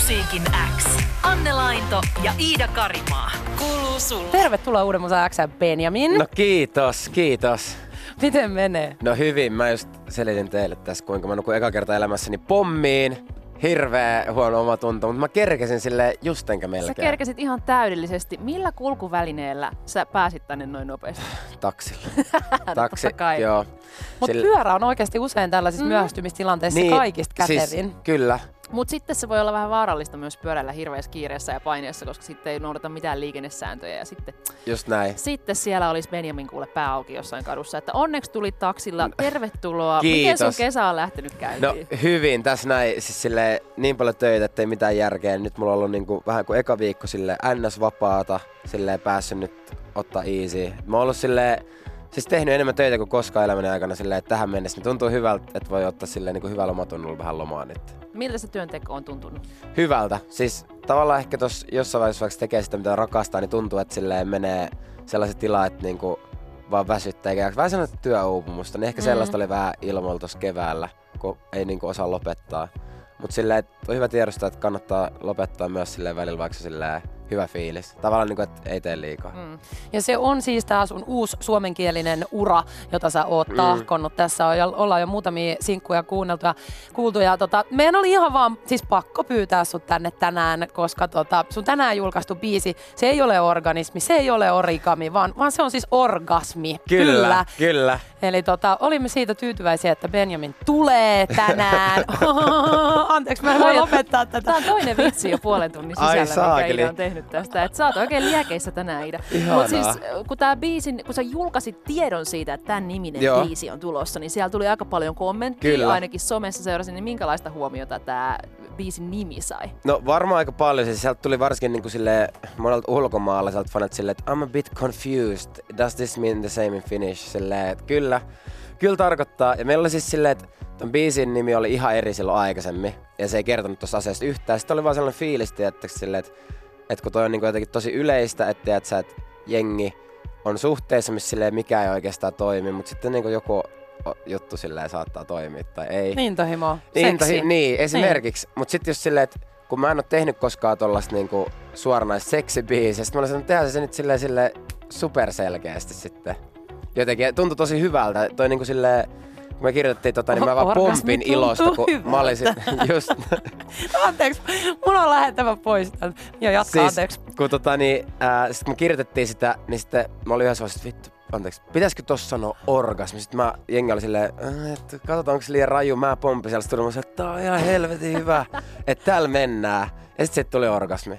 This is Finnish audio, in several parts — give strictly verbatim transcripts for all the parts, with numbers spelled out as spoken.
Musiikin X. Anne Lainto ja Iida Karimaa. Kuuluu sulle. Tervetuloa Uuden Musan X:ään, Benjamin. No kiitos, kiitos. Miten menee? No hyvin, mä just selitin teille tässä, kuinka mä nukuin eka kertaa elämässäni pommiin. Hirveä huono omatunto, mutta mä kerkesin silleen just enkä melkein. Sä kerkesit ihan täydellisesti. Millä kulkuvälineellä sä pääsit tänne noin nopeasti? Taksilla. Taksi, joo. Mutta Sille... pyörä on oikeasti usein tällaisissa mm. myöhästymistilanteissa niin, kaikista kätevin. Siis, kyllä. Mutta sitten se voi olla vähän vaarallista myös pyöräillä hirveässä kiireessä ja paineessa, koska sitten ei noudata mitään liikennesääntöjä. Ja sitten, just näin. Sitten siellä olisi Benjamin kuule pää auki jossain kadussa. Että onneksi tulit taksilla. Tervetuloa. Kiitos. Miten sun kesä on lähtenyt käyntiin? No hyvin. Tässä näin siis silleen, niin paljon töitä, ettei mitään järkeä. Nyt mulla on ollut niinku, vähän kuin eka viikko silleen ns-vapaata. Silleen päässyt nyt ottaa easy. Mä oon ollut silleen... Siis tehnyt enemmän töitä kuin koskaan elämäni aikana silleen, että tähän mennessä. Niin tuntuu hyvältä, että voi ottaa silleen niin kuin hyvällä omatunnolla vähän lomaa nyt. Miltä se työnteko on tuntunut? Hyvältä. Siis tavallaan ehkä tossa jossain vaiheessa vaikka tekee sitä mitä rakastaa, niin tuntuu, että silleen menee sellaiset tilat, että niinku vaan väsyttää. Eikä vähän sellaista työuupumusta. Niin ehkä mm. sellaista oli vähän ilmoilla tossa keväällä, kun ei niinku osaa lopettaa. Mut silleen, että on hyvä tiedostaa, että kannattaa lopettaa myös silleen välillä vaikka silleen hyvä fiilis. Tavallaan niinku, että ei tee liikaa. Mm. Ja se on siis tää sun uusi suomenkielinen ura, jota sä oot mm. tahkonnut. Tässä on, ollaan jo muutamia sinkkuja kuunneltu ja kuultu. Ja tota, meidän oli ihan vaan siis pakko pyytää sut tänne tänään, koska tota, sun tänään julkaistu biisi, se ei ole organismi, se ei ole origami, vaan, vaan se on siis orgasmi. Kyllä, kyllä. kyllä. Eli tota, olimme siitä tyytyväisiä, että Benjamin tulee tänään. Anteeksi, mä en voi lopettaa tätä. Tää on toinen vitsi jo puolen tunnin sisällä, mikä Iida on tehnyt tästä. Et sä oot oikein liekeissä tänään, Iida. Mut siis, kun, tää biisin, kun sä julkaisit tiedon siitä, että tän niminen Joo. biisi on tulossa, niin siellä tuli aika paljon kommenttia. Kyllä. Ainakin somessa seurasin, niin minkälaista huomiota tää biisin nimi sai? No varmaan aika paljon. Siis sieltä tuli varsinkin niin kuin silleen, monelta ulkomaalaiselta fanat silleen, että I'm a bit confused. Does this mean the same in Finnish? Silleen, että kyllä. Kyllä tarkoittaa. Ja meillä oli siis silleen, että ton biisin nimi oli ihan eri silloin aikaisemmin. Ja se ei kertonut tuossa asiasta yhtään. Sitten oli vaan sellainen fiilis, että silleen, että että kun toi on niinku jotenkin tosi yleistä, että et sä, et jengi on suhteessa, missä silleen mikään ei oikeastaan toimi, mutta sitten niinku joku juttu silleen saattaa toimia tai ei. Intohimo, niin, seksi. Niin, esimerkiksi. Niin. Mutta sitten just silleen, että kun mä en oo tehnyt koskaan tollaista niinku suoranaista seksibiisiä, sit mä olin sanonut, että tehdään se nyt silleen, silleen superselkeästi sitten. Jotenkin tuntui tosi hyvältä. Toi niinku silleen, kun me kirjoitettiin tota, niin mä vaan pompin ilosta, kun hyvältä. Mä olisin just... Anteeksi, mun on lähettävä pois tältä. Joo, jatka, siis, anteeksi. Kun tota niin, äh, sit kun me kirjoitettiin sitä, niin sitten mä olin yhdessä vaiheessa, että vittu, anteeksi, pitäisikö tossa sanoa orgasmi? Sitten mä, jengi oli silleen, että katsotaan, onko se liian raju, mä pompin siellä. Sitten tuli mä että tää on ihan helvetin hyvä, että täällä mennään. Ja sit sit tuli orgasmi.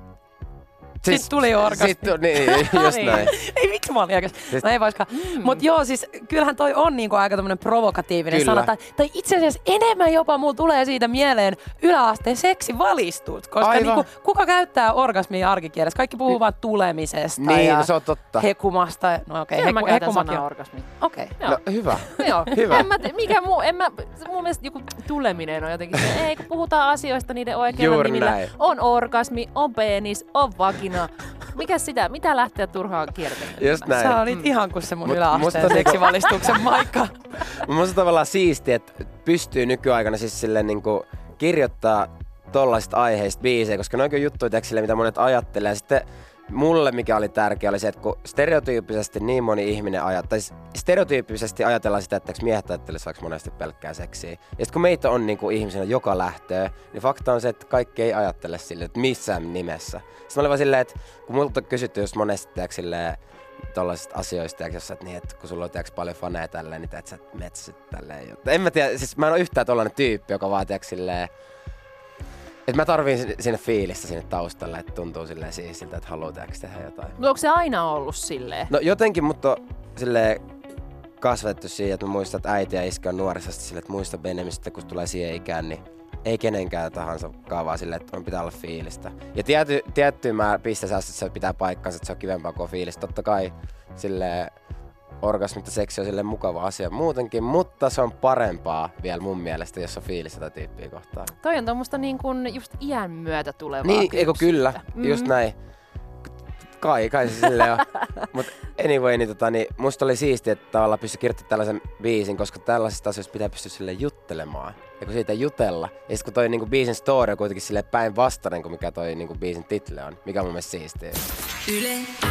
Siis, sitten tuli orgasmi. Sit, niin, just näin. Ei vittu, mä olin oikeas. Siis, no ei vaikka. Mm. Mut joo, siis kyllähän toi on niinku aika tämmönen provokatiivinen Kyllä. sana. Tai, tai itse asiassa enemmän jopa mulla tulee siitä mieleen yläasteen seksivalistuut. Koska niinku, kuka käyttää orgasmia arkikielessä? Kaikki puhuu vaan tulemisesta niin, ja no se on totta. hekumasta. No okei, okay, heku, hekumakin on orgasmi. Okei. Okay. No hyvä. Joo. hyvä. En mä, mikä muu, en mä, mun mielestä joku tuleminen on jotenkin se, ei kun puhutaan asioista niiden oikeilla nimillä. Näin. On orgasmi, on penis, on vagina. Mikä sitä? Mitä lähteä turhaan kiertelemään? Just näin. Sä olit mm. ihan kuin se mun yläasteen seksivalistuksen maikka. Musta tavallaan siistiä, että pystyy nykyaikana siis silleen niinku kirjoittaa tollaisista aiheista biisejä, koska ne on juttuja, silleen, mitä monet ajattelee. Sitten mulle mikä oli tärkeä oli se, että kun stereotyyppisesti niin moni ihminen ajattelee, stereotyyppisesti ajatellaan sitä, että miehet ajattelisivat monesti pelkkää seksiä. Ja sitten kun meitä on niinku ihmisenä joka lähtöä, niin fakta on se, että kaikki ei ajattele sille, että missään nimessä. Sitten mä olin vaan silleen, että kun multa on kysytty just monesti silleen, tollaisista asioista, jossa, että, niin, että kun sulla on tiiäks, paljon faneja tälleen, niin teet sä metsit tälleen. Jotta. En mä tiedä, siis mä en ole yhtään tollainen tyyppi, joka vaan tiiäks, silleen, että mä tarviin sinne fiilistä sinne taustalle, että tuntuu silleen siisiltä, että haluaa tehdä jotain. Mutta onko se aina ollut silleen? No jotenkin, mutta silleen kasvatettu siihen, että mä muistan, että äiti ja iskä on nuorissa silleen, että muista Benjamista, kun tulee siihen ikään, niin ei kenenkään tahansa kaavaa silleen, että on pitää olla fiilistä. Ja tietty, tiettyyn mä pisteessä, että se pitää paikkansa, että se on kivempaa kuin fiilistä. Totta kai silleen orgasmit ja seksi on silleen mukava asia muutenkin, mutta se on parempaa vielä mun mielestä, jos on fiilistä tätä tyyppiä kohtaan. Toi on tommoista niin kuin just iän myötä tulevaa Niin, eikö kyllä, mm. just näin. Kai, kai se silleen on. Mut anyway, niin, tota, niin musta oli siistiä, että tavallaan pystyi kirjoittamaan tällaisen biisin, koska tällaisista asioista pitää pystyä silleen juttelemaan. Ja kun siitä ei jutella. Ja sit kun toi niinku biisin story on kuitenkin silleen päinvastainen kuin mikä toi niinku biisin title on. Mikä on mun mielestä siistiä. Yle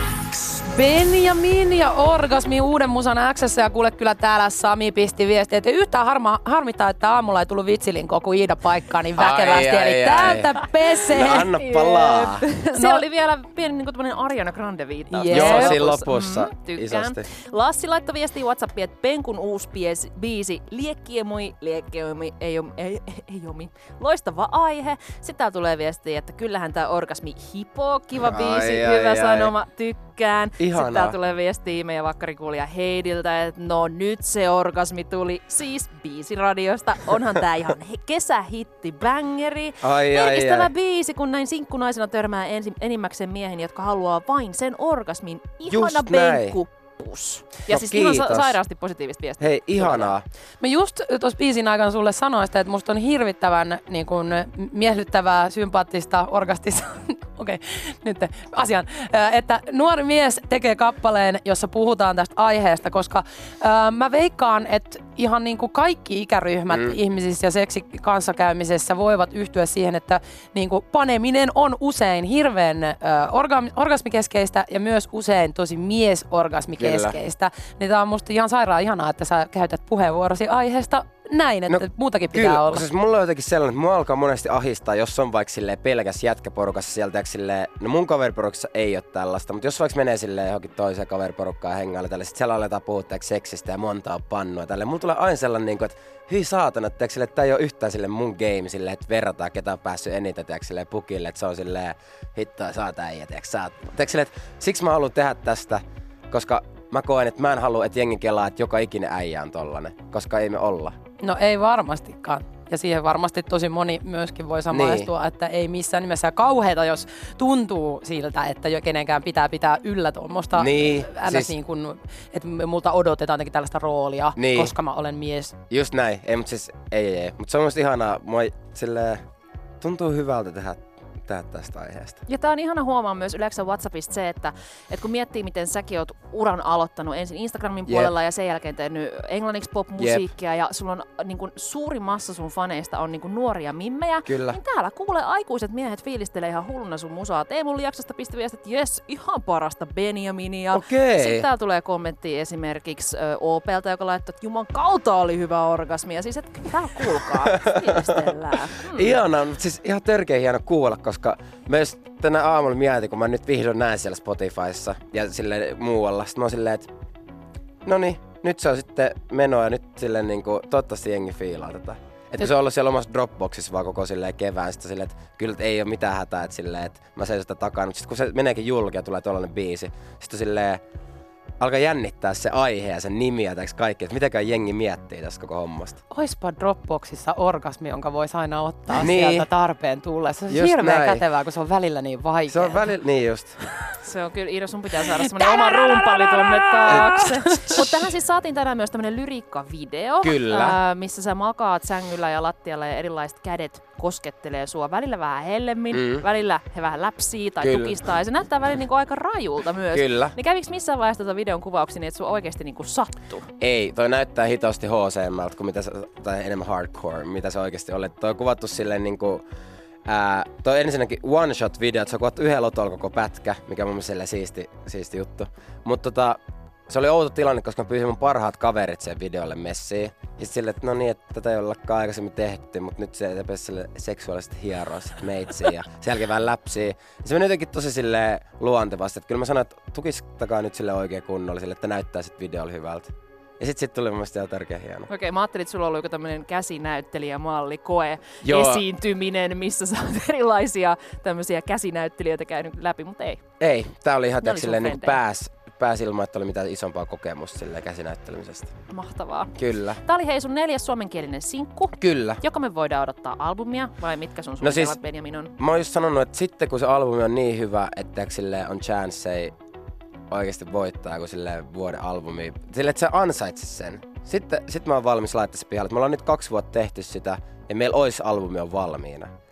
X. Benjamin ja Orgasmi uuden musan X:ssä ja kuule kyllä täällä Sami pisti viestiä, että yhtään harma, harmittaa, että aamulla ei tullut vitsilinkoa, kun Iida paikkaa niin väkevästi. Ai, eli ai, täältä ai. Pesee. No anna palaa. Se no. oli vielä pieni niin kuin Ariana Grande viittaus. Yep. Joo, siinä lopussa. Mm, tykkään. Isosti. Lassi laittoi viestiä WhatsAppiin, että Penkun uusi biisi, biisi Liekkiemui, Liekkiemui, ei omi, ei, ei omi. Loistava aihe. Sitten täällä tulee viestiä, että kyllähän tää Orgasmi hipoo, kiva biisi, ai, hyvä ai, sanoma, ai. tykkään. Ihanaa. Sitten täällä tulee viestiä meidän vakkarikuulija Heidiltä, että no nyt se Orgasmi tuli, siis biisiradiosta. Onhan tää ihan kesähitti, bängeri. Merkistävä biisi, kun näin sinkkunaisena törmää ensi, enimmäkseen miehen, jotka haluaa vain sen orgasmin. Ihana Penkku. Pus. Ja no, siis kiitos. Ihan sa- sairaasti positiivista viestiä. Hei, ihanaa. Mä just tuossa biisin aikana sulle sanoin sitä, että musta on hirvittävän niin kun, miellyttävää, sympaattista, orgastista, okei, okay, nyt asian, että nuori mies tekee kappaleen, jossa puhutaan tästä aiheesta, koska äh, mä veikkaan, että ihan niin kuin kaikki ikäryhmät mm. ihmisissä ja seksikanssakäymisessä voivat yhtyä siihen, että niin kuin paneminen on usein hirveän äh, orga- orgasmikeskeistä ja myös usein tosi miesorgasmikeskeistä. Keskeistä. Niin tää on musta ihan sairaan ihanaa, että sä käytät puheenvuorosi aiheesta näin, että no, muutakin pitää kyllä, olla. Siis mulla on jotenkin sellainen, että mua alkaa monesti ahistaa, jos on vaikka silleen pelkäs jätkäporukassa sieltä, silleen, no mun kaveriporukassa ei ole tällaista, mutta jos vaikka menee silleen johonkin toiseen kaveriporukkaan ja hengaille tälle, sit siellä aletaan puhua seksistä ja montaa pannua tälle. Mulla tulee aina sellainen, että hyi saatana, että tää ei ole yhtään silleen mun game silleen, että verrataan ketä on päässyt eniten silleen pukille, että se on silleen, hittoa sä oot äijä, tiiäks sä oot. Silleen, että siksi mä haluan tehdä tästä, koska mä koen, että mä en halua, että jengi kelaa, että joka ikinen äijä on tollanen, koska ei me olla. No ei varmastikaan. Ja siihen varmasti tosi moni myöskin voi samaistua, niin. Että ei missään nimessä kauheita, jos tuntuu siltä, että jo kenenkään pitää pitää yllä tuommoista, niin, siis, niin kun, että multa odotetaan jotenkin tällaista roolia, niin. Koska mä olen mies. Just näin, ei, mutta siis ei, ei, ei. Mutta se on musta ihanaa, mua silleen, tuntuu hyvältä tehdä tästä aiheesta. Ja tää on ihana huomaa myös Yle X:n WhatsAppista se, että, että kun miettii, miten säkin oot uran aloittanut ensin Instagramin puolella yep. ja sen jälkeen tehnyt englanniksi pop-musiikkia yep. ja sulla on niin kun, suuri massa sun faneista on niin kun, nuoria mimmejä, kyllä. Niin täällä kuulee aikuiset miehet fiilistelee ihan hulluna sun musaa. Teemu Liaksosta pisti viestit, että jes, ihan parasta Benjaminia. Okay. Sitten täällä tulee kommentti esimerkiksi ö, Opelta, joka laittoi, että juman kautta oli hyvä orgasmi. Ja siis, että täällä kuulkaa, fiilistellään. Hmm. Ihanaa, mutta siis ihan törkeä hieno kuulla, koska myös tänä aamulla mietin, kun mä nyt vihdoin näen siellä Spotifyssa ja silleen muualla. Sitten mä oon silleen, että noniin, nyt se on sitten menoa ja nyt silleen niinku, toivottavasti jengi fiilaa tätä. Että se on ollut siellä omassa Dropboxissa vaan koko silleen kevään, sitten silleen, että kyllä et ei oo mitään hätää, että silleen, että mä seison sitä takana. Mutta sitten kun se meneekin julki ja tulee tollanen biisi, sitten silleen alkaa jännittää se aihe ja sen nimi ja kaikki, että mitäkään jengi miettii tästä koko hommasta. Oispa Dropboxissa orgasmi, jonka vois aina ottaa niin. Sieltä tarpeen tullessa. Se on hirveän näin. Kätevää, kun se on välillä niin vaikea. Se on välillä, niin just. Se on kyllä, Iida, sun pitää saada semmonen oma rumpali tonne taakse. Mutta tähän siis saatiin tänään myös tämmönen lyriikkavideo. Kyllä. Ää, missä sä makaat sängyllä ja lattialla ja erilaiset kädet koskettelee sua. Välillä vähän hellemmin, mm. välillä he vähän läpsii tai kyllä. tukistaa. Ja se näyttää välillä niinku aika rajulta myös. Kyllä. Niin käviks missään vaiheessa tätä videon kuvauksia niin, että sun oikeesti niinku sattuu? Ei, toi näyttää hitosti H C-mältä kuin mitä se, tai enemmän hardcore, mitä se oikeesti oli. Toi on kuvattu silleen niinku Ää, toi ensinnäkin one shot video, että se on kuvattu yhdellä otolla koko pätkä, mikä on mun mielestä siisti, siisti juttu. Mutta tota, se oli outo tilanne, koska mä pyysin mun parhaat kaverit sen videolle messiin. Ja silleen, että no niin, että tätä ei ollakaan aikaisemmin tehty, mutta nyt se ei sille seksuaalisesti hieroa sit meitsiin ja sen jälkeen vähän läpsiä. Ja se meni jotenkin tosi silleen luontevasti, että kyllä mä sanoin, että tukistakaa nyt sille oikein kunnolla sille, että näyttää sit videolla hyvältä. Ja sit sit tuli mun mielestä ihan tärkeä hieno. Okei, okay, mä ajattelin, että sulla on ollut joku tämmönen käsinäyttelijämalli, koe, Joo. esiintyminen, missä sä oot erilaisia tämmösiä käsinäyttelijöitä käynyt läpi, mutta ei. Ei, tää oli ihan silleen niin pääs, pääs ilman, että oli mitään isompaa kokemusta silleen käsinäyttelemisestä. Mahtavaa. Kyllä. Tää oli hei sun neljäs suomenkielinen sinkku. Kyllä. Joka me voidaan odottaa albumia, vai mitkä sun no suunnitelmat siis, Benjamin on? Mä oon just sanonut, että sitten kun se albumi on niin hyvä, että silleen on chance ei oikeesti voittaa kuin silleen vuoden albumi. Silleen, että se ansaitsis sen. Sitten sit mä oon valmis laittaa se pihalle. Me ollaan nyt kaksi vuotta tehty sitä ja meillä ois albumi on valmiina.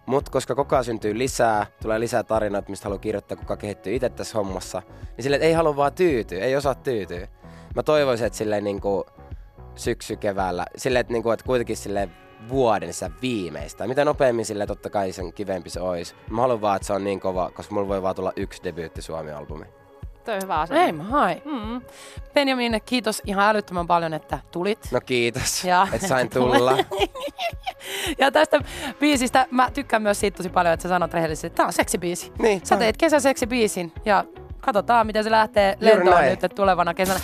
Mutta koska koko ajan syntyy lisää, tulee lisää tarinoita, mistä haluaa kirjoittaa, kuka kehittyy itse tässä hommassa, niin silleen, että ei halua vaan tyytyä, ei osaa tyytyä. Mä toivoisin, että silleen niinku syksy keväällä, silleen, että, niinku, että kuitenkin silleen vuoden sitä viimeistä. Mitä nopeammin silleen totta kai sen kivempi se olisi. Mä haluan vaan, että se on niin kova, koska mulla voi vaan tulla yksi debyytti Suomi-albumi. Toi on hyvä asia. Ei mä hai. Mm. Benjamin, kiitos ihan älyttömän paljon, että tulit. No kiitos, ja, että sain tulla. Ja tästä biisistä mä tykkään myös siitä tosi paljon, että sä sanot rehellisesti, että tää on seksibiisi. Niin, sä teit kesäseksibiisin ja katsotaan, miten se lähtee lentoon nyt tulevana kesänä.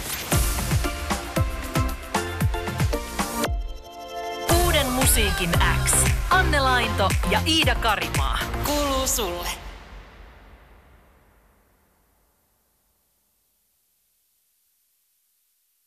Uuden musiikin X. Anne Lainto ja Iida Karimaa. Kuuluu sulle.